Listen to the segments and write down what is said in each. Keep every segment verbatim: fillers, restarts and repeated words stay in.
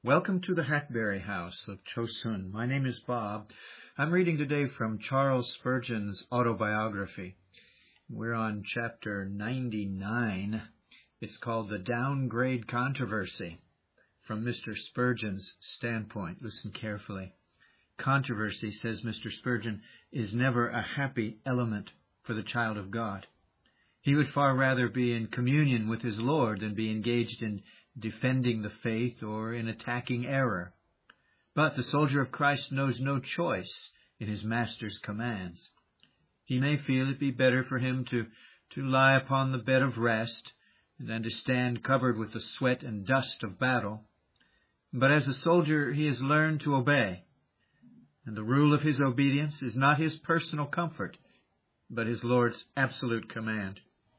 Welcome to the Hackberry House of Chosun. My name is Bob. I'm reading today from Charles Spurgeon's autobiography. We're on chapter ninety-nine. It's called The Downgrade Controversy, from Mister Spurgeon's standpoint. Listen carefully. Controversy, says Mister Spurgeon, is never a happy element for the child of God. He would far rather be in communion with his Lord than be engaged in defending the faith or in attacking error. But the soldier of Christ knows no choice in his master's commands. He may feel it be better for him to, to lie upon the bed of rest than to stand covered with the sweat and dust of battle. But as a soldier he has learned to obey, and the rule of his obedience is not his personal comfort, but his Lord's absolute command.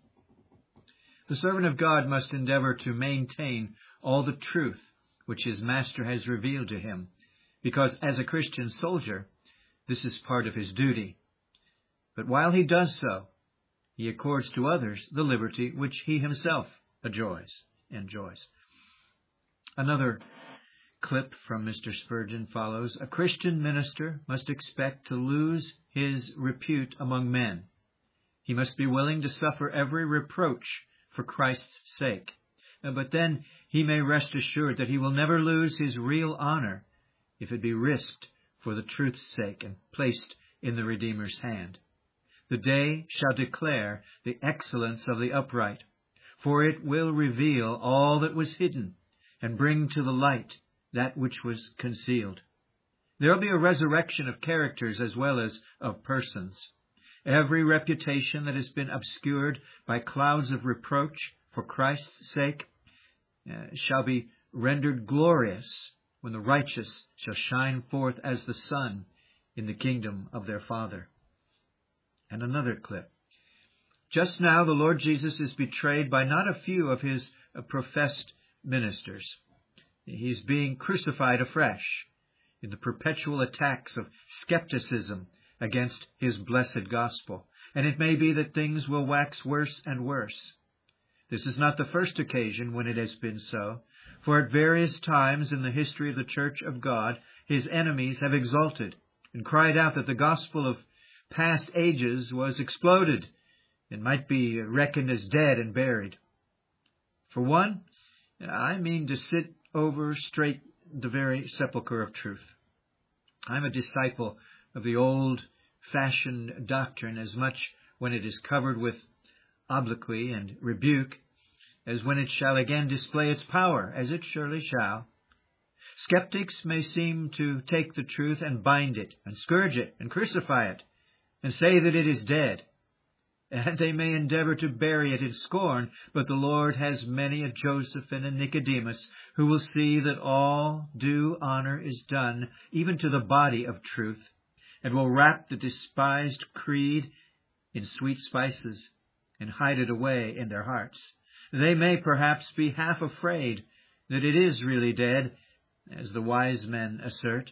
The servant of God must endeavor to maintain all the truth which his master has revealed to him, because as a Christian soldier, this is part of his duty. But while he does so, he accords to others the liberty which he himself enjoys. enjoys. Another clip from Mister Spurgeon follows. A Christian minister must expect to lose his repute among men. He must be willing to suffer every reproach for Christ's sake. But then he may rest assured that he will never lose his real honor if it be risked for the truth's sake and placed in the Redeemer's hand. The day shall declare the excellence of the upright, for it will reveal all that was hidden and bring to the light that which was concealed. There will be a resurrection of characters as well as of persons. Every reputation that has been obscured by clouds of reproach for Christ's sake uh, shall be rendered glorious when the righteous shall shine forth as the sun in the kingdom of their Father. And another clip. Just now the Lord Jesus is betrayed by not a few of his uh, professed ministers. He is being crucified afresh in the perpetual attacks of skepticism against his blessed gospel, and it may be that things will wax worse and worse. This is not the first occasion when it has been so, for at various times in the history of the Church of God, his enemies have exulted and cried out that the gospel of past ages was exploded and might be reckoned as dead and buried. For one, I mean to sit over straight the very sepulchre of truth. I'm a disciple of the old-fashioned doctrine as much when it is covered with obloquy and rebuke as when it shall again display its power, as it surely shall. Skeptics may seem to take the truth and bind it, and scourge it, and crucify it, and say that it is dead. And they may endeavor to bury it in scorn, but the Lord has many a Joseph and a Nicodemus who will see that all due honor is done, even to the body of truth, and will wrap the despised creed in sweet spices and hide it away in their hearts. They may perhaps be half afraid that it is really dead, as the wise men assert,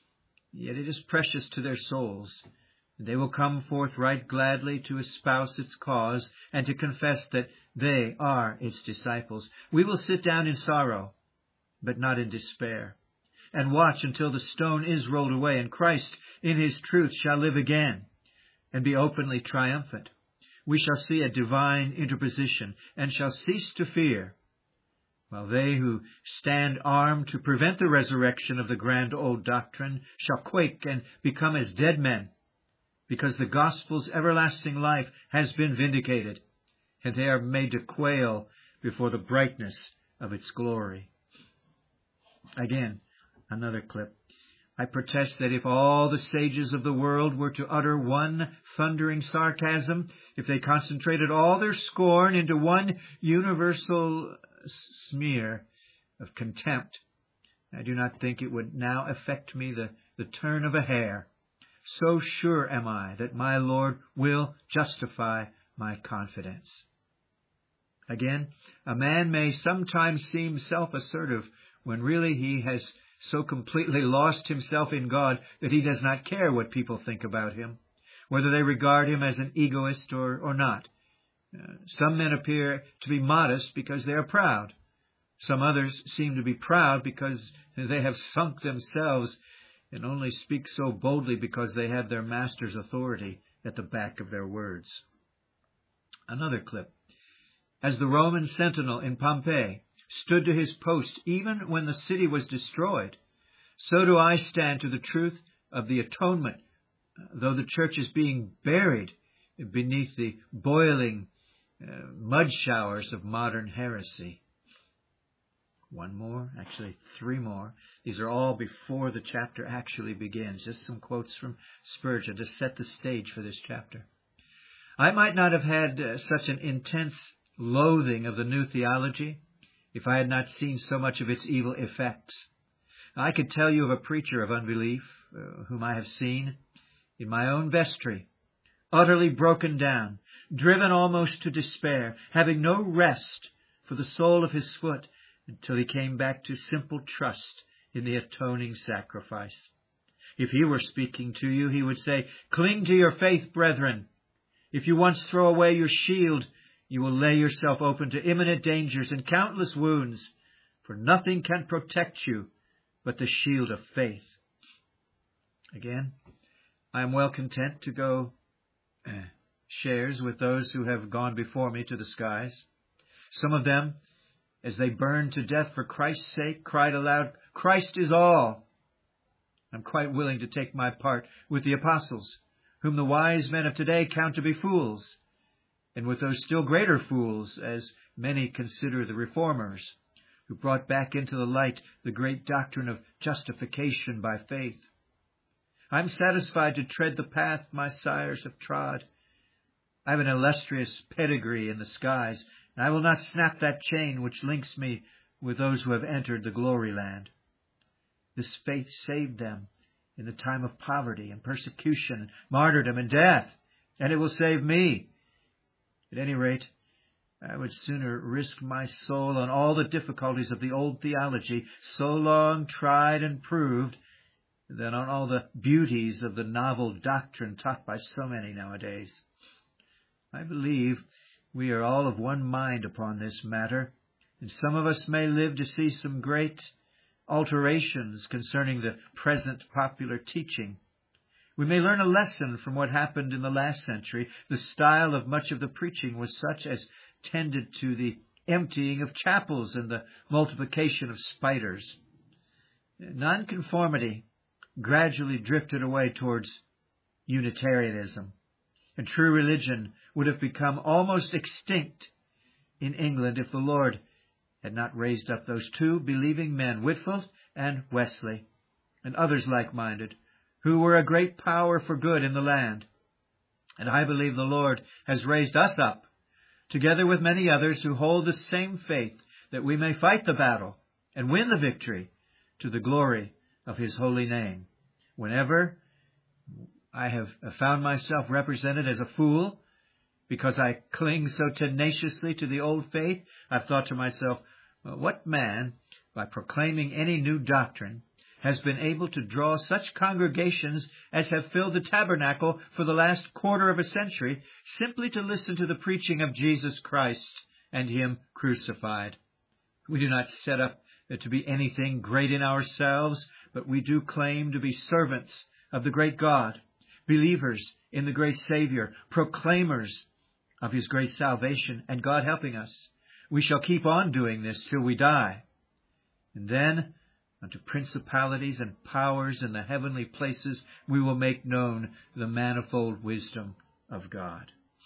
yet it is precious to their souls. They will come forth right gladly to espouse its cause and to confess that they are its disciples. We will sit down in sorrow, but not in despair, and watch until the stone is rolled away, and Christ in his truth shall live again and be openly triumphant. We shall see a divine interposition and shall cease to fear, while they who stand armed to prevent the resurrection of the grand old doctrine shall quake and become as dead men, because the gospel's everlasting life has been vindicated, and they are made to quail before the brightness of its glory. Again, another clip. I protest that if all the sages of the world were to utter one thundering sarcasm, if they concentrated all their scorn into one universal smear of contempt, I do not think it would now affect me the, the turn of a hair. So sure am I that my Lord will justify my confidence. Again, a man may sometimes seem self-assertive when really he has so completely lost himself in God that he does not care what people think about him, whether they regard him as an egoist or, or not. Uh, some men appear to be modest because they are proud. Some others seem to be proud because they have sunk themselves and only speak so boldly because they have their master's authority at the back of their words. Another clip. As the Roman sentinel in Pompeii stood to his post even when the city was destroyed, so do I stand to the truth of the atonement, though the church is being buried beneath the boiling uh, mud showers of modern heresy. One more, actually three more. These are all before the chapter actually begins. Just some quotes from Spurgeon to set the stage for this chapter. I might not have had uh, such an intense loathing of the new theology if I had not seen so much of its evil effects. I could tell you of a preacher of unbelief uh, whom I have seen in my own vestry, utterly broken down, driven almost to despair, having no rest for the sole of his foot until he came back to simple trust in the atoning sacrifice. If he were speaking to you, he would say, "Cling to your faith, brethren. If you once throw away your shield, you will lay yourself open to imminent dangers and countless wounds, for nothing can protect you but the shield of faith." Again, I am well content to go uh, shares with those who have gone before me to the skies. Some of them, as they burned to death for Christ's sake, cried aloud, "Christ is all." I'm quite willing to take my part with the apostles, whom the wise men of today count to be fools, and with those still greater fools, as many consider the reformers, who brought back into the light the great doctrine of justification by faith. I'm satisfied to tread the path my sires have trod. I have an illustrious pedigree in the skies, and I will not snap that chain which links me with those who have entered the glory land. This faith saved them in the time of poverty and persecution, martyrdom and death, and it will save me. At any rate, I would sooner risk my soul on all the difficulties of the old theology, so long tried and proved, than on all the beauties of the novel doctrine taught by so many nowadays. I believe we are all of one mind upon this matter, and some of us may live to see some great alterations concerning the present popular teaching. We may learn a lesson from what happened in the last century. The style of much of the preaching was such as tended to the emptying of chapels and the multiplication of spiders. Nonconformity gradually drifted away towards Unitarianism, and true religion would have become almost extinct in England if the Lord had not raised up those two believing men, Whitfield and Wesley, and others like-minded, who were a great power for good in the land. And I believe the Lord has raised us up, together with many others who hold the same faith, that we may fight the battle and win the victory to the glory of His holy name. Whenever I have found myself represented as a fool because I cling so tenaciously to the old faith, I've thought to myself, well, what man, by proclaiming any new doctrine, has been able to draw such congregations as have filled the tabernacle for the last quarter of a century simply to listen to the preaching of Jesus Christ and Him crucified? We do not set up to be anything great in ourselves, but we do claim to be servants of the great God, believers in the great Savior, proclaimers of His great salvation, and God helping us, we shall keep on doing this till we die. And then, unto principalities and powers in the heavenly places, we will make known the manifold wisdom of God.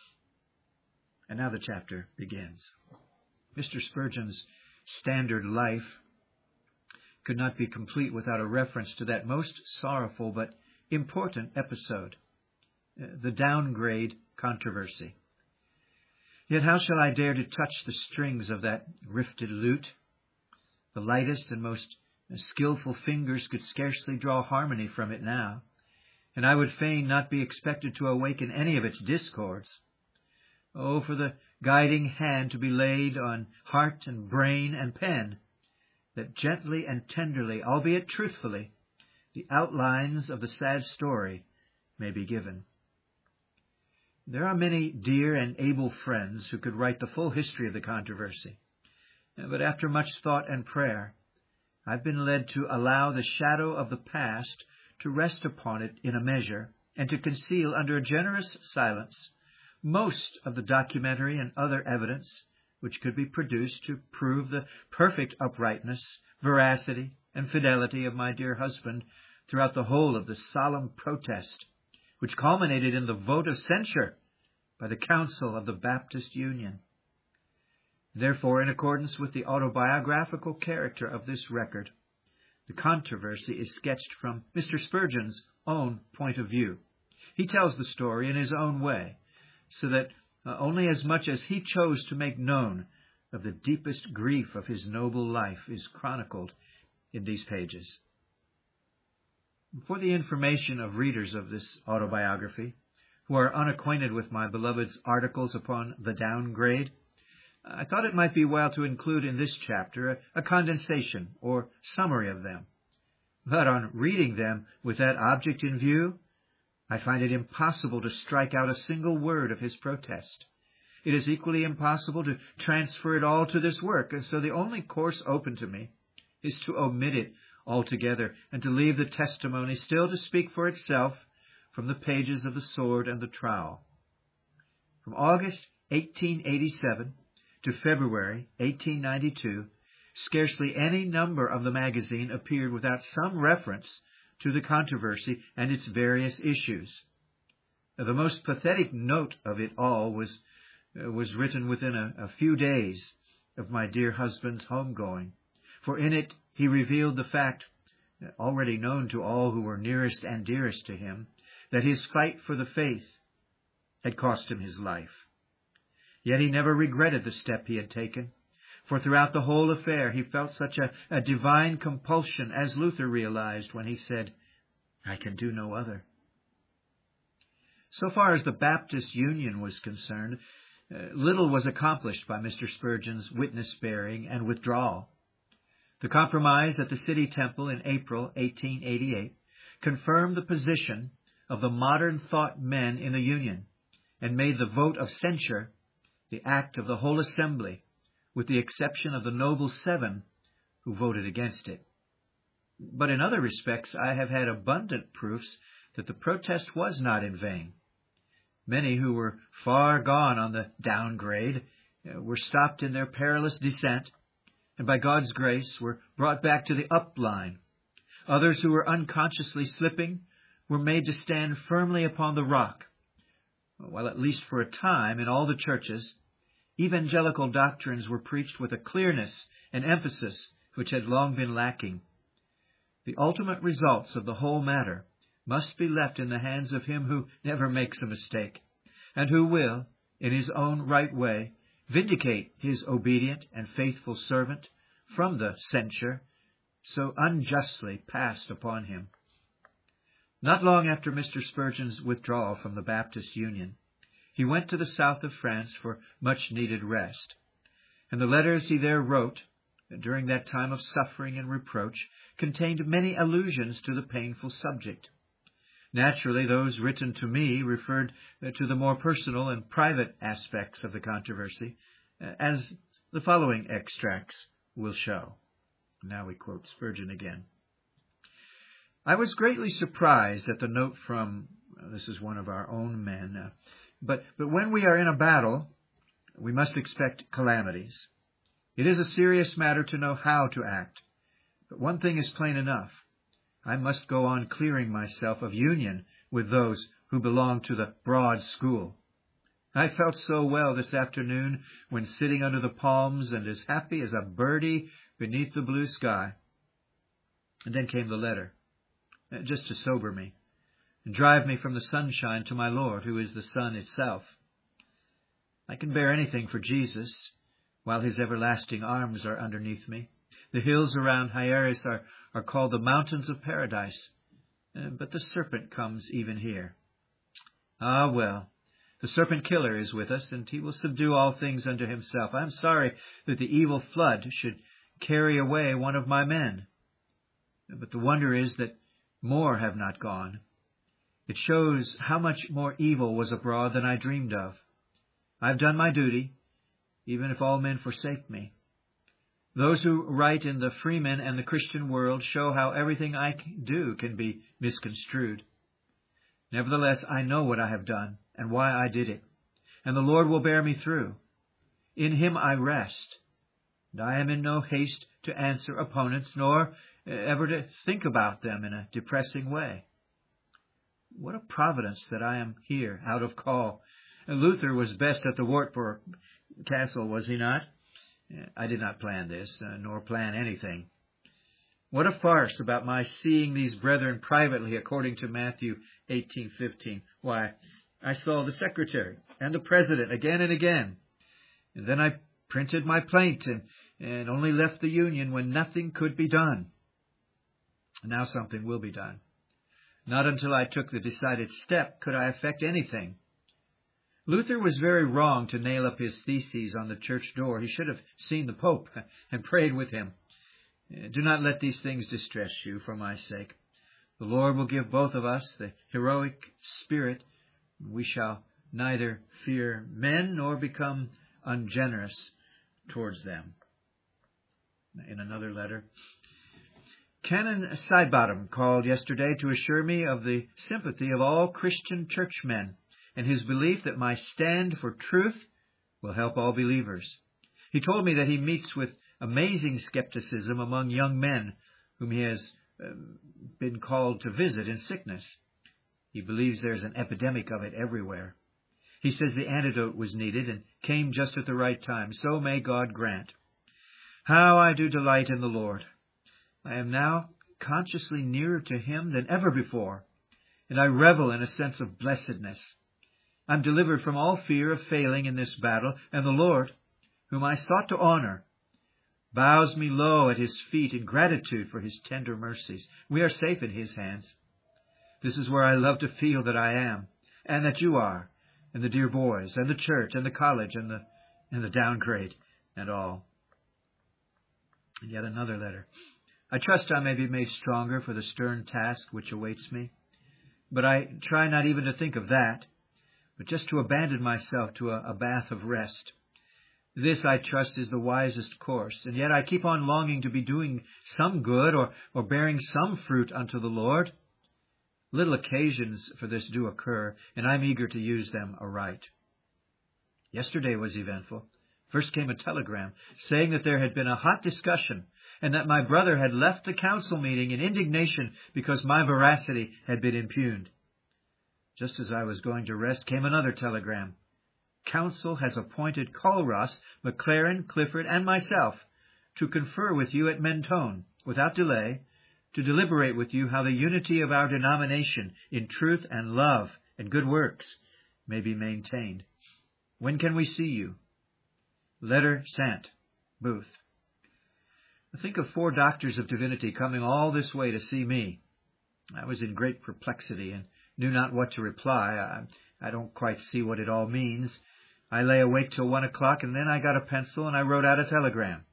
And now the chapter begins. Mister Spurgeon's standard life could not be complete without a reference to that most sorrowful but important episode, the downgrade controversy. Yet how shall I dare to touch the strings of that rifted lute? The lightest and most skillful fingers could scarcely draw harmony from it now, and I would fain not be expected to awaken any of its discords. Oh, for the guiding hand to be laid on heart and brain and pen, that gently and tenderly, albeit truthfully, the outlines of the sad story may be given. There are many dear and able friends who could write the full history of the controversy. but after much thought and prayer, I've been led to allow the shadow of the past to rest upon it in a measure, and to conceal under a generous silence most of the documentary and other evidence which could be produced to prove the perfect uprightness, veracity, and fidelity of my dear husband throughout the whole of the solemn protest, which culminated in the vote of censure by the Council of the Baptist Union. Therefore, in accordance with the autobiographical character of this record, the controversy is sketched from Mister Spurgeon's own point of view. He tells the story in his own way, so that uh, only as much as he chose to make known of the deepest grief of his noble life is chronicled in these pages. For the information of readers of this autobiography, who are unacquainted with my beloved's articles upon the downgrade, I thought it might be well to include in this chapter a, a condensation or summary of them. But on reading them with that object in view, I find it impossible to strike out a single word of his protest. It is equally impossible to transfer it all to this work, and so the only course open to me is to omit it altogether and to leave the testimony still to speak for itself from the pages of the Sword and the Trowel. From August eighteen eighty-seven to February eighteen ninety-two, scarcely any number of the magazine appeared without some reference to the controversy and its various issues. The most pathetic note of it all was uh, was written within a, a few days of my dear husband's homegoing, for in it he revealed the fact, uh, already known to all who were nearest and dearest to him, that his fight for the faith had cost him his life. Yet he never regretted the step he had taken, for throughout the whole affair he felt such a, a divine compulsion, as Luther realized when he said, "I can do no other." So far as the Baptist Union was concerned, uh, little was accomplished by Mister Spurgeon's witness-bearing and withdrawal. The compromise at the City Temple in April eighteen eighty-eight confirmed the position of the modern thought men in the Union, and made the vote of censure the act of the whole assembly, with the exception of the Noble Seven who voted against it. But in other respects, I have had abundant proofs that the protest was not in vain. Many who were far gone on the downgrade were stopped in their perilous descent, and by God's grace were brought back to the up line. Others who were unconsciously slipping were made to stand firmly upon the rock, while at least for a time in all the churches, evangelical doctrines were preached with a clearness and emphasis which had long been lacking. The ultimate results of the whole matter must be left in the hands of him who never makes a mistake, and who will, in his own right way, vindicate his obedient and faithful servant from the censure so unjustly passed upon him. Not long after Mister Spurgeon's withdrawal from the Baptist Union, he went to the south of France for much-needed rest, and the letters he there wrote during that time of suffering and reproach contained many allusions to the painful subject. Naturally, those written to me referred to the more personal and private aspects of the controversy, as the following extracts will show. Now we quote Spurgeon again. I was greatly surprised at the note from, this is one of our own men, uh, but, but when we are in a battle, we must expect calamities. It is a serious matter to know how to act, but one thing is plain enough. I must go on clearing myself of union with those who belong to the broad school. I felt so well this afternoon when sitting under the palms and as happy as a birdie beneath the blue sky. And then came the letter, just to sober me, and drive me from the sunshine to my Lord, who is the sun itself. I can bear anything for Jesus, while his everlasting arms are underneath me. The hills around Hieres are, are called the mountains of paradise, uh, but the serpent comes even here. Ah, well, the serpent killer is with us, and he will subdue all things unto himself. I am sorry that the evil flood should carry away one of my men, but the wonder is that more have not gone. It shows how much more evil was abroad than I dreamed of. I have done my duty, even if all men forsake me. Those who write in the Freeman and the Christian World show how everything I do can be misconstrued. Nevertheless, I know what I have done and why I did it, and the Lord will bear me through. In Him I rest, and I am in no haste to answer opponents, nor ever to think about them in a depressing way. What a providence that I am here, out of call. Luther was best at the Wartburg Castle, was he not? I did not plan this, uh, nor plan anything. What a farce about my seeing these brethren privately, according to Matthew eighteen fifteen. Why, I saw the secretary and the president again and again. And then I printed my plaint and, and only left the Union when nothing could be done. Now something will be done. Not until I took the decided step could I effect anything. Luther was very wrong to nail up his theses on the church door. He should have seen the Pope and prayed with him. Do not let these things distress you for my sake. The Lord will give both of us the heroic spirit. We shall neither fear men nor become ungenerous towards them. In another letter, Canon Sidebottom called yesterday to assure me of the sympathy of all Christian churchmen and his belief that my stand for truth will help all believers. He told me that he meets with amazing skepticism among young men whom he has uh, been called to visit in sickness. He believes there's an epidemic of it everywhere. He says the antidote was needed and came just at the right time. So may God grant. How I do delight in the Lord. I am now consciously nearer to Him than ever before, and I revel in a sense of blessedness. I'm delivered from all fear of failing in this battle, and the Lord, whom I sought to honor, bows me low at His feet in gratitude for His tender mercies. We are safe in His hands. This is where I love to feel that I am, and that you are, and the dear boys, and the church, and the college, and the and the downgrade, and all. And yet another letter. I trust I may be made stronger for the stern task which awaits me, but I try not even to think of that, but just to abandon myself to a, a bath of rest. This, I trust, is the wisest course, and yet I keep on longing to be doing some good or, or bearing some fruit unto the Lord. Little occasions for this do occur, and I'm eager to use them aright. Yesterday was eventful. First came a telegram saying that there had been a hot discussion and that my brother had left the council meeting in indignation because my veracity had been impugned. Just as I was going to rest came another telegram. Council has appointed Culross, McLaren, Clifford, and myself to confer with you at Mentone, without delay, to deliberate with you how the unity of our denomination in truth and love and good works may be maintained. When can we see you? Letter sent. Booth. Think of four doctors of divinity coming all this way to see me. I was in great perplexity and knew not what to reply. I, I don't quite see what it all means. I lay awake till one o'clock, and then I got a pencil and I wrote out a telegram.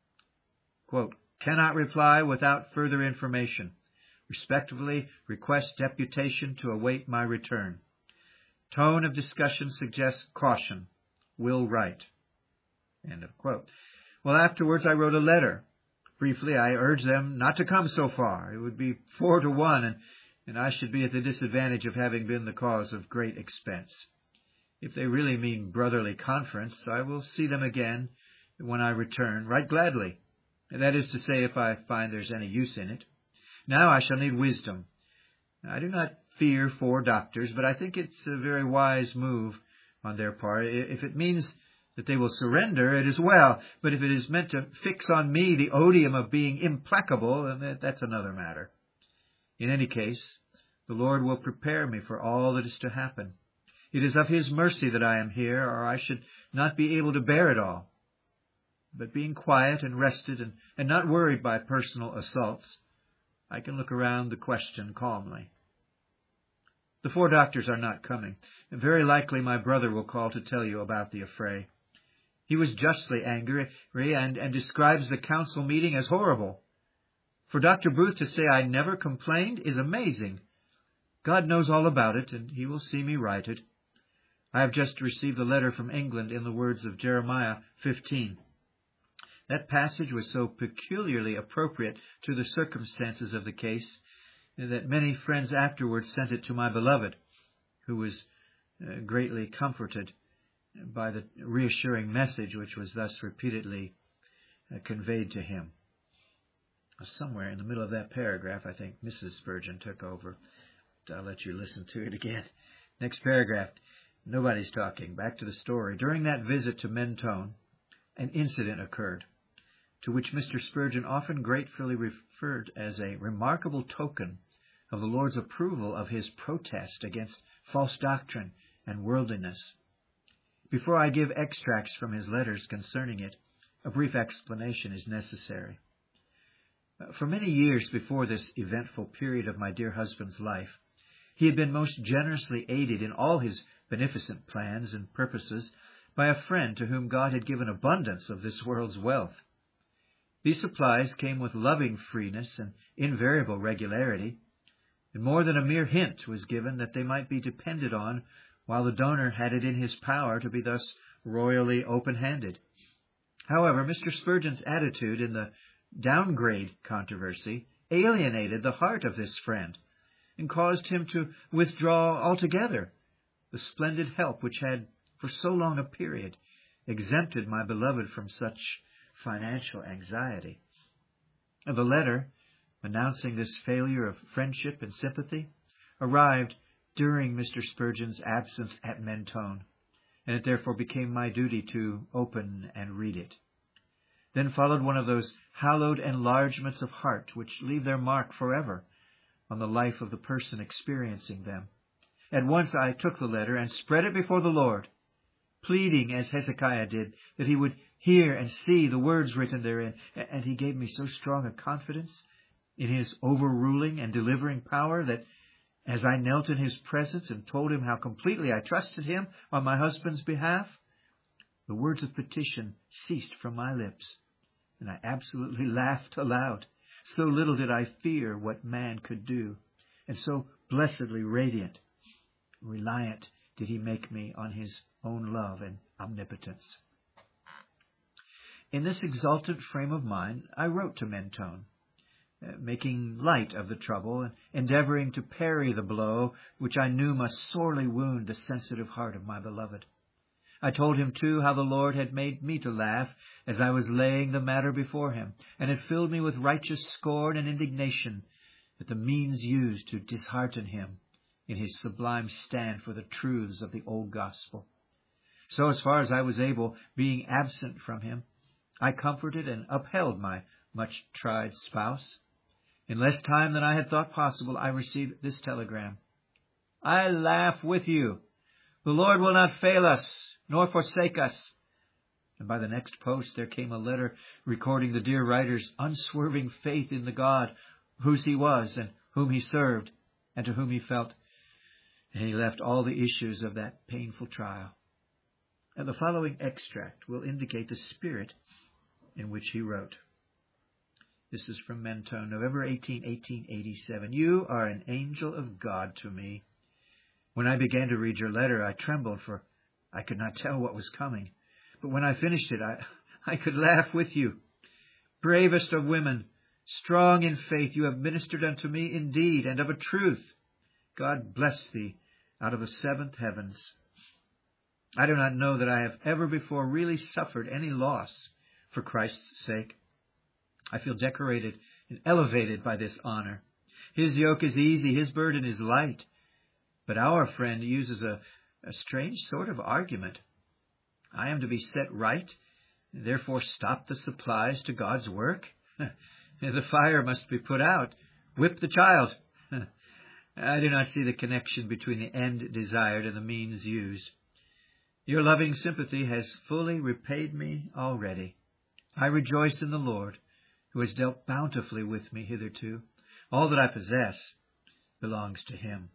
Quote, cannot reply without further information. Respectfully request deputation to await my return. Tone of discussion suggests caution. Will write. End of quote. Well, afterwards I wrote a letter. Briefly, I urged them not to come so far. It would be four to one, and, and I should be at the disadvantage of having been the cause of great expense. If they really mean brotherly conference, I will see them again when I return, right gladly. That is to say, if I find there's any use in it. Now I shall need wisdom. I do not fear four doctors, but I think it's a very wise move on their part. If it means that they will surrender, it is well. But if it is meant to fix on me the odium of being implacable, then that, that's another matter. In any case, the Lord will prepare me for all that is to happen. It is of His mercy that I am here, or I should not be able to bear it all. But being quiet and rested and, and not worried by personal assaults, I can look around the question calmly. The four doctors are not coming, and very likely my brother will call to tell you about the affray. He was justly angry and, and describes the council meeting as horrible. For Doctor Booth to say I never complained is amazing. God knows all about it, and He will see me write it. I have just received a letter from England in the words of Jeremiah fifteen. That passage was so peculiarly appropriate to the circumstances of the case that many friends afterwards sent it to my beloved, who was uh, greatly comforted by the reassuring message which was thus repeatedly uh, conveyed to him. Somewhere in the middle of that paragraph, I think Missus Spurgeon took over. I'll let you listen to it again. Next paragraph. Nobody's talking. Back to the story. During that visit to Mentone, an incident occurred, to which Mister Spurgeon often gratefully referred as a remarkable token of the Lord's approval of his protest against false doctrine and worldliness. Before I give extracts from his letters concerning it, a brief explanation is necessary. For many years before this eventful period of my dear husband's life, he had been most generously aided in all his beneficent plans and purposes by a friend to whom God had given abundance of this world's wealth. These supplies came with loving freeness and invariable regularity, and more than a mere hint was given that they might be depended on while the donor had it in his power to be thus royally open-handed. However, Mister Spurgeon's attitude in the downgrade controversy alienated the heart of this friend and caused him to withdraw altogether the splendid help which had, for so long a period, exempted my beloved from such financial anxiety. The letter, announcing this failure of friendship and sympathy, arrived during Mister Spurgeon's absence at Mentone, and it therefore became my duty to open and read it. Then followed one of those hallowed enlargements of heart which leave their mark forever on the life of the person experiencing them. At once I took the letter and spread it before the Lord, pleading, as Hezekiah did, that he would hear and see the words written therein. And he gave me so strong a confidence in his overruling and delivering power that, as I knelt in his presence and told him how completely I trusted him on my husband's behalf, the words of petition ceased from my lips, and I absolutely laughed aloud. So little did I fear what man could do, and so blessedly radiant, reliant did he make me on his own love and omnipotence. In this exultant frame of mind, I wrote to Mentone, uh, making light of the trouble and endeavoring to parry the blow which I knew must sorely wound the sensitive heart of my beloved. I told him, too, how the Lord had made me to laugh as I was laying the matter before him, and had filled me with righteous scorn and indignation at the means used to dishearten him in his sublime stand for the truths of the old gospel. So, as far as I was able, being absent from him, I comforted and upheld my much-tried spouse. In less time than I had thought possible, I received this telegram: I laugh with you. The Lord will not fail us, nor forsake us. And by the next post there came a letter recording the dear writer's unswerving faith in the God whose he was and whom he served and to whom he felt. And he left all the issues of that painful trial. And the following extract will indicate the spirit in which he wrote. This is from Mentone, November eighteenth, eighteen eighty-seven. You are an angel of God to me. When I began to read your letter, I trembled, for I could not tell what was coming. But when I finished it, I, I could laugh with you. Bravest of women, strong in faith, you have ministered unto me indeed, and of a truth. God bless thee out of the seventh heavens. I do not know that I have ever before really suffered any loss for Christ's sake. I feel decorated and elevated by this honor. His yoke is easy, his burden is light. But our friend uses a, a strange sort of argument. I am to be set right, and therefore stop the supplies to God's work? The fire must be put out. Whip the child. I do not see the connection between the end desired and the means used. Your loving sympathy has fully repaid me already. I rejoice in the Lord, who has dealt bountifully with me hitherto. All that I possess belongs to him.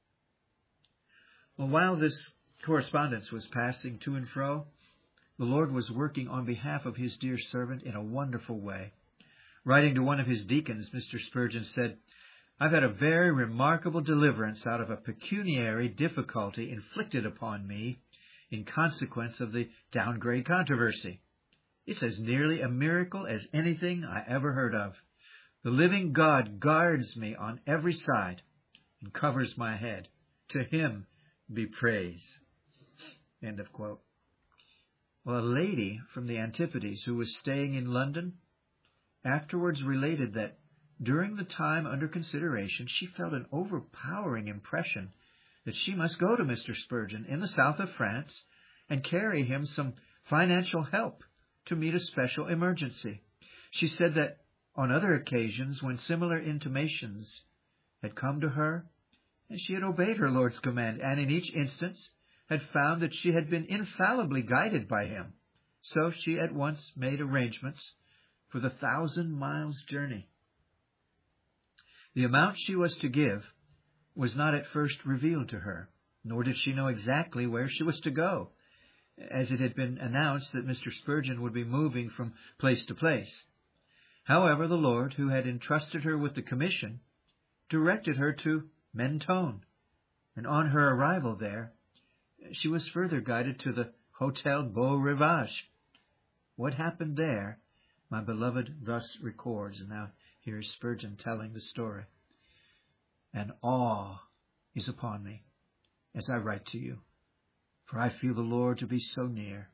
Well, while this correspondence was passing to and fro, the Lord was working on behalf of his dear servant in a wonderful way. Writing to one of his deacons, Mister Spurgeon said, I've had a very remarkable deliverance out of a pecuniary difficulty inflicted upon me in consequence of the downgrade controversy. It's as nearly a miracle as anything I ever heard of. The living God guards me on every side and covers my head. To him be praise." End of quote. Well, a lady from the Antipodes who was staying in London afterwards related that during the time under consideration, she felt an overpowering impression that she must go to Mister Spurgeon in the south of France and carry him some financial help to meet a special emergency. She said that on other occasions, when similar intimations had come to her, she had obeyed her Lord's command, and in each instance had found that she had been infallibly guided by him. So she at once made arrangements for the thousand miles journey. The amount she was to give was not at first revealed to her, nor did she know exactly where she was to go, as it had been announced that Mister Spurgeon would be moving from place to place. However, the Lord, who had entrusted her with the commission, directed her to Mentone, and on her arrival there, she was further guided to the Hotel Beau Rivage. What happened there, my beloved thus records, and now here's Spurgeon telling the story. "And awe is upon me as I write to you, for I feel the Lord to be so near.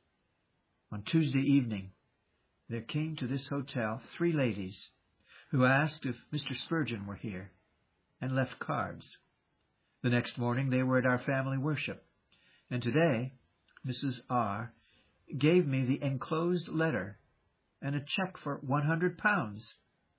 On Tuesday evening, there came to this hotel three ladies who asked if Mister Spurgeon were here and left cards. The next morning they were at our family worship, and today Missus R. gave me the enclosed letter and a check for one hundred pounds.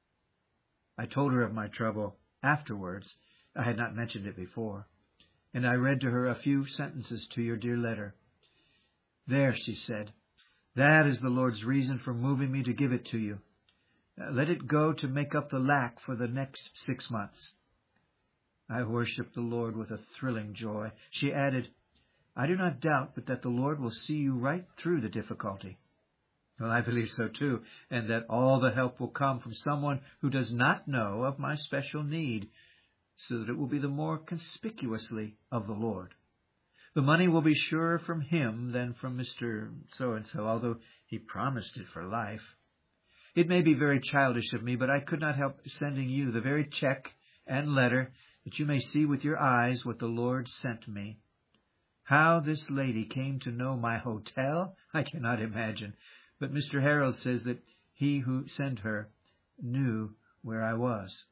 I told her of my trouble afterwards. I had not mentioned it before, and I read to her a few sentences to your dear letter. 'There,' she said, 'that is the Lord's reason for moving me to give it to you. Uh, let it go to make up the lack for the next six months.' I worshiped the Lord with a thrilling joy." She added, "I do not doubt but that the Lord will see you right through the difficulty." Well, I believe so too, and that all the help will come from someone who does not know of my special need, so that it will be the more conspicuously of the Lord. The money will be surer from him than from Mister So-and-so, although he promised it for life. It may be very childish of me, but I could not help sending you the very check and letter that you may see with your eyes what the Lord sent me. How this lady came to know my hotel, I cannot imagine, but Mister Harold says that he who sent her knew where I was.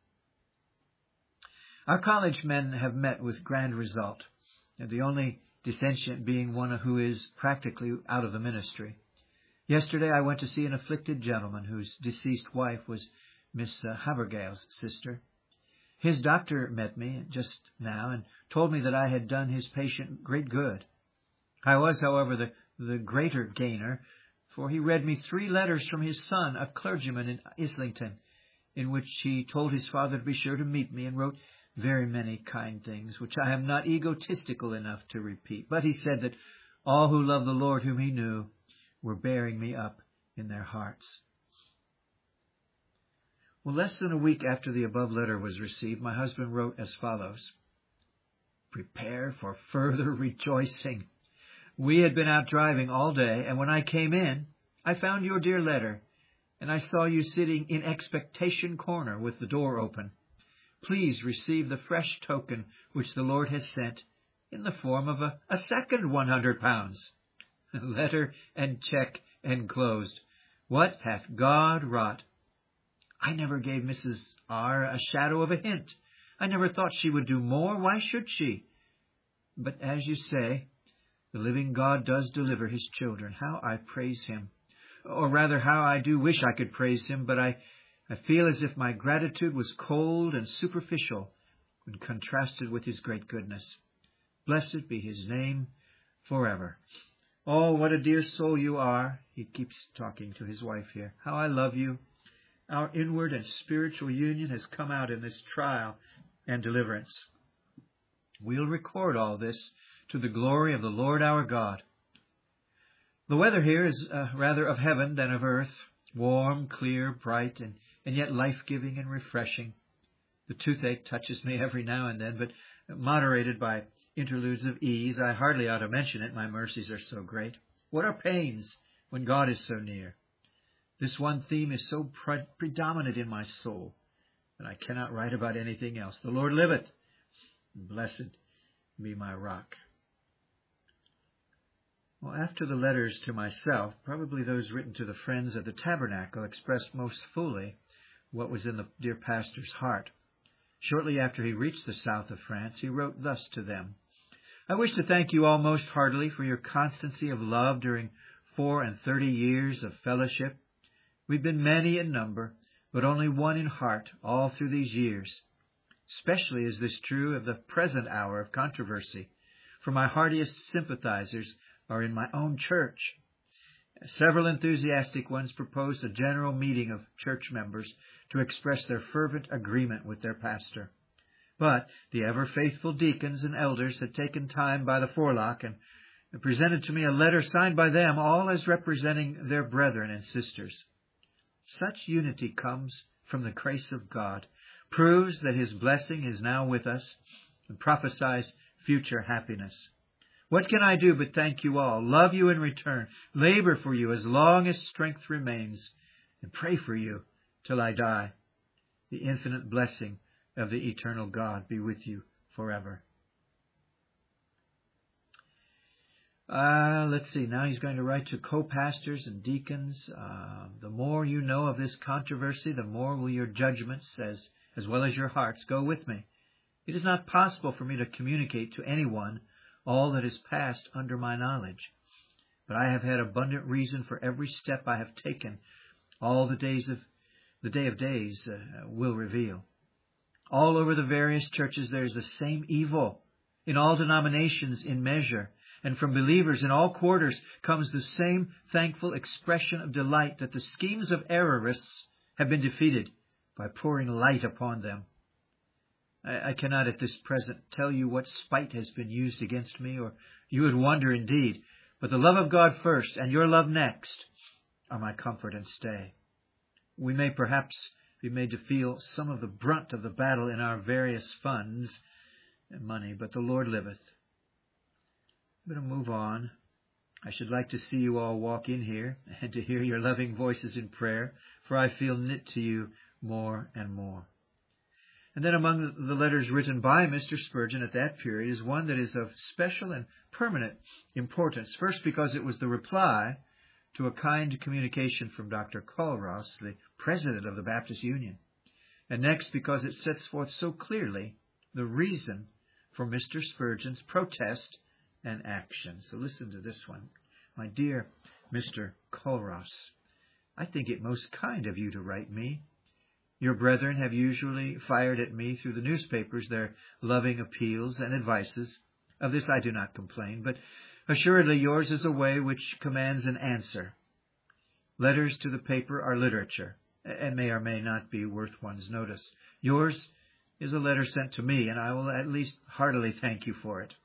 Our college men have met with grand result, and the only dissentient being one who is practically out of the ministry. Yesterday I went to see an afflicted gentleman whose deceased wife was Miss uh, Havergale's sister. His doctor met me just now and told me that I had done his patient great good. I was, however, the, the greater gainer, for he read me three letters from his son, a clergyman in Islington, in which he told his father to be sure to meet me, and wrote very many kind things, which I am not egotistical enough to repeat. But he said that all who loved the Lord whom he knew were bearing me up in their hearts. Well, less than a week after the above letter was received, my husband wrote as follows: "Prepare for further rejoicing. We had been out driving all day, and when I came in, I found your dear letter, and I saw you sitting in expectation corner with the door open. Please receive the fresh token which the Lord has sent in the form of a, a second one hundred pounds. Letter and check enclosed. What hath God wrought? I never gave Missus R. a shadow of a hint. I never thought she would do more. Why should she? But as you say, the living God does deliver his children. How I praise him. Or rather, how I do wish I could praise him, but I, I feel as if my gratitude was cold and superficial when contrasted with his great goodness. Blessed be his name forever. Oh, what a dear soul you are." He keeps talking to his wife here. "How I love you. Our inward and spiritual union has come out in this trial and deliverance. We'll record all this to the glory of the Lord our God." The weather here is uh, rather of heaven than of earth, warm, clear, bright, and, and yet life-giving and refreshing. The toothache touches me every now and then, but moderated by interludes of ease. I hardly ought to mention it, my mercies are so great. What are pains when God is so near. This one theme is so pre- predominant in my soul that I cannot write about anything else. The Lord liveth, and blessed be my rock. Well, after the letters to myself, probably those written to the friends of the tabernacle expressed most fully what was in the dear pastor's heart. Shortly after he reached the south of France, he wrote thus to them: I wish to thank you all most heartily for your constancy of love during four and thirty years of fellowship. We've been many in number, but only one in heart all through these years. Especially is this true of the present hour of controversy, for my heartiest sympathizers are in my own church. Several enthusiastic ones proposed a general meeting of church members to express their fervent agreement with their pastor. But the ever-faithful deacons and elders had taken time by the forelock and presented to me a letter signed by them, all as representing their brethren and sisters. Such unity comes from the grace of God, proves that His blessing is now with us, and prophesies future happiness. What can I do but thank you all, love you in return, labor for you as long as strength remains, and pray for you till I die? The infinite blessing of the eternal God be with you forever. Uh, let's see, now he's going to write to co-pastors and deacons. Uh, the more you know of this controversy, the more will your judgments, as, as well as your hearts, go with me. It is not possible for me to communicate to anyone all that is passed under my knowledge. But I have had abundant reason for every step I have taken. All the days of the day of days uh, will reveal. All over the various churches there is the same evil, in all denominations in measure, and from believers in all quarters comes the same thankful expression of delight that the schemes of errorists have been defeated by pouring light upon them. I, I cannot at this present tell you what spite has been used against me, or you would wonder indeed, but the love of God first, and your love next, are my comfort and stay. We may perhaps be made to feel some of the brunt of the battle in our various funds and money, but the Lord liveth. I'm going to move on. I should like to see you all walk in here and to hear your loving voices in prayer, for I feel knit to you more and more. And then among the letters written by Mister Spurgeon at that period is one that is of special and permanent importance. First, because it was the reply to a kind communication from Doctor Culross, the president of the Baptist Union. And next, because it sets forth so clearly the reason for Mister Spurgeon's protest and action. So listen to this one. My dear Mister Culross, I think it most kind of you to write me. Your brethren have usually fired at me through the newspapers their loving appeals and advices. Of this I do not complain, but assuredly yours is a way which commands an answer. Letters to the paper are literature, and may or may not be worth one's notice. Yours is a letter sent to me, and I will at least heartily thank you for it.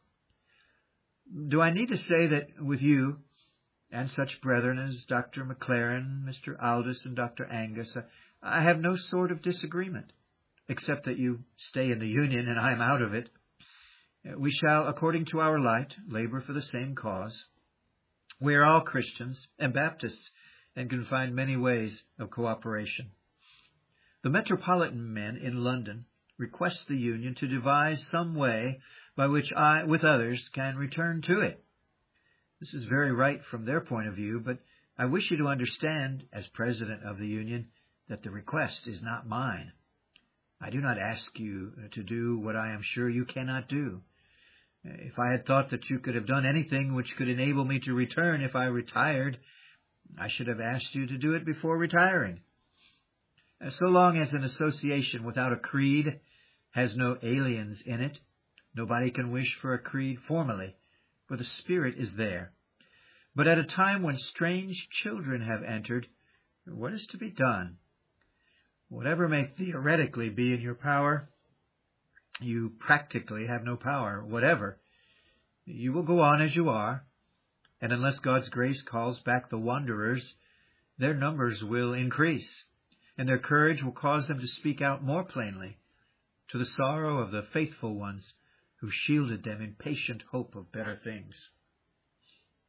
Do I need to say that with you and such brethren as Doctor McLaren, Mister Aldous, and Doctor Angus, I have no sort of disagreement, except that you stay in the Union and I am out of it. We shall, according to our light, labor for the same cause. We are all Christians and Baptists, and can find many ways of cooperation. The metropolitan men in London request the Union to devise some way by which I, with others, can return to it. This is very right from their point of view, but I wish you to understand, as President of the Union, that the request is not mine. I do not ask you to do what I am sure you cannot do. If I had thought that you could have done anything which could enable me to return if I retired, I should have asked you to do it before retiring. So long as an association without a creed has no aliens in it, nobody can wish for a creed formally, for the spirit is there. But at a time when strange children have entered, what is to be done? Whatever may theoretically be in your power, you practically have no power whatever. You will go on as you are, and unless God's grace calls back the wanderers, their numbers will increase, and their courage will cause them to speak out more plainly, to the sorrow of the faithful ones who shielded them in patient hope of better things.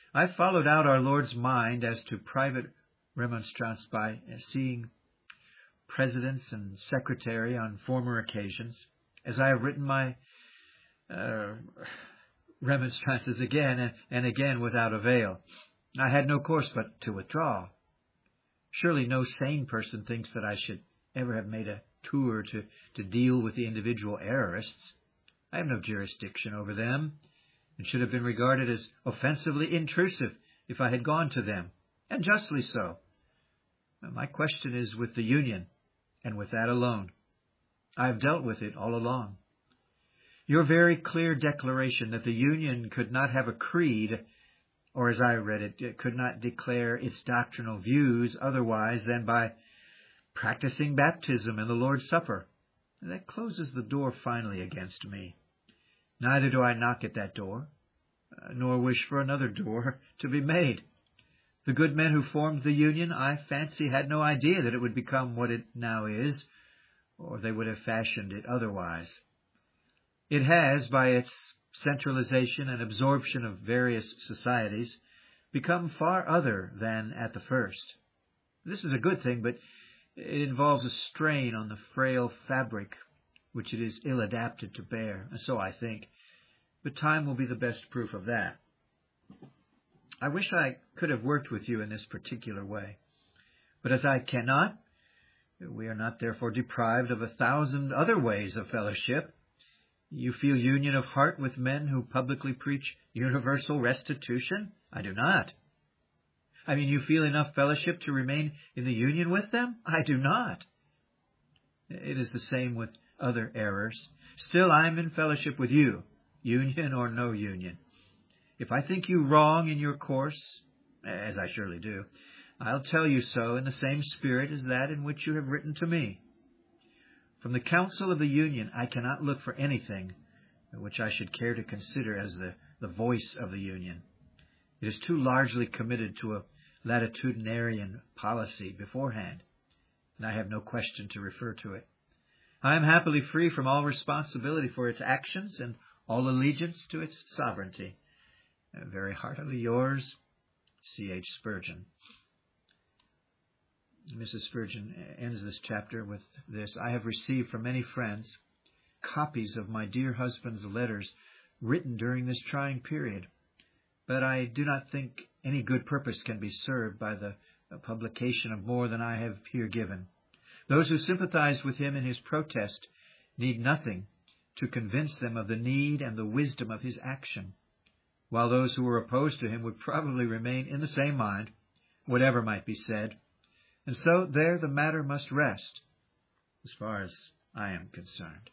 I followed out our Lord's mind as to private remonstrance by seeing presidents and secretary on former occasions, as I have written my uh, remonstrances again and, and again without avail. I had no course but to withdraw. Surely no sane person thinks that I should ever have made a tour to, to deal with the individual errorists. I have no jurisdiction over them, and should have been regarded as offensively intrusive if I had gone to them, and justly so. My question is with the Union, and with that alone. I have dealt with it all along. Your very clear declaration that the Union could not have a creed, or as I read it, it could not declare its doctrinal views otherwise than by practicing baptism and the Lord's Supper, that closes the door finally against me. Neither do I knock at that door, uh, nor wish for another door to be made. The good men who formed the Union, I fancy, had no idea that it would become what it now is, or they would have fashioned it otherwise. It has, by its centralization and absorption of various societies, become far other than at the first. This is a good thing, but it involves a strain on the frail fabric which it is ill-adapted to bear, and so I think. But time will be the best proof of that. I wish I could have worked with you in this particular way. But as I cannot, we are not therefore deprived of a thousand other ways of fellowship. You feel union of heart with men who publicly preach universal restitution? I do not. I mean, you feel enough fellowship to remain in the union with them? I do not. It is the same with other errors. Still, I am in fellowship with you, union or no union. If I think you wrong in your course, as I surely do, I'll tell you so in the same spirit as that in which you have written to me. From the council of the Union, I cannot look for anything which I should care to consider as the, the voice of the Union. It is too largely committed to a latitudinarian policy beforehand, and I have no question to refer to it. I am happily free from all responsibility for its actions and all allegiance to its sovereignty. Very heartily yours, C H Spurgeon. Missus Spurgeon ends this chapter with this: I have received from many friends copies of my dear husband's letters written during this trying period, but I do not think any good purpose can be served by the publication of more than I have here given. Those who sympathize with him in his protest need nothing to convince them of the need and the wisdom of his action, while those who were opposed to him would probably remain in the same mind, whatever might be said. And so there the matter must rest, as far as I am concerned.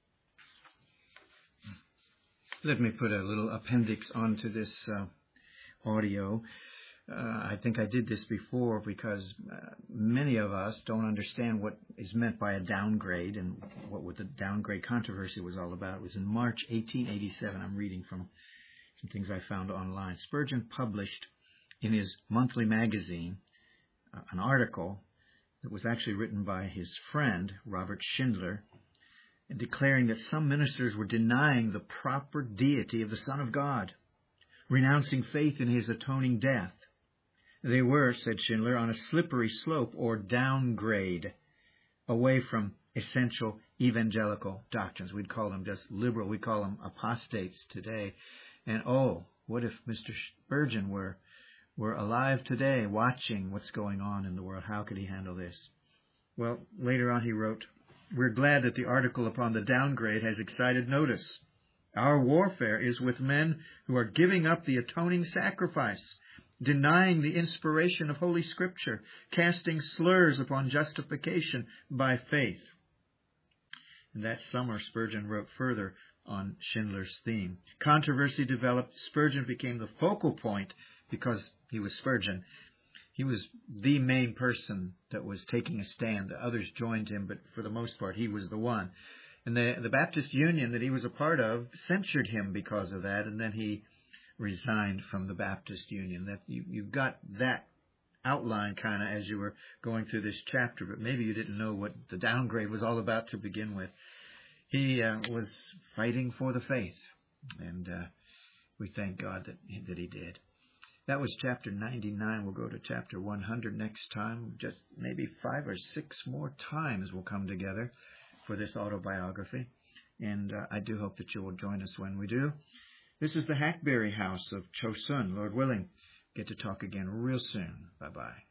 Let me put a little appendix onto this uh, audio. Uh, I think I did this before because uh, many of us don't understand what is meant by a downgrade and what the downgrade controversy was all about. It was in March eighteen eighty-seven. I'm reading from some things I found online. Spurgeon published in his monthly magazine uh, an article that was actually written by his friend, Robert Schindler, declaring that some ministers were denying the proper deity of the Son of God, renouncing faith in his atoning death. They were, said Schindler, on a slippery slope or downgrade away from essential evangelical doctrines. We'd call them just liberal. We call them apostates today. And oh, what if Mister Spurgeon were were alive today, watching what's going on in the world? How could he handle this? Well, later on he wrote, we're glad that the article upon the downgrade has excited notice. Our warfare is with men who are giving up the atoning sacrifice, denying the inspiration of Holy Scripture, casting slurs upon justification by faith. And that summer, Spurgeon wrote further on Schindler's theme. Controversy developed. Spurgeon became the focal point because he was Spurgeon. He was the main person that was taking a stand. The others joined him, but for the most part, he was the one. And the, the Baptist Union that he was a part of censured him because of that, and then he resigned from the Baptist Union. That you, you got that outline kind of as you were going through this chapter, but maybe you didn't know what the downgrade was all about to begin with. He uh, was fighting for the faith, and uh, we thank God that, that he did. That was chapter ninety-nine. We'll go to chapter one hundred next time. Just maybe five or six more times we'll come together for this autobiography. And uh, I do hope that you will join us when we do. This is the Hackberry House of Chosun. Lord willing, get to talk again real soon. Bye-bye.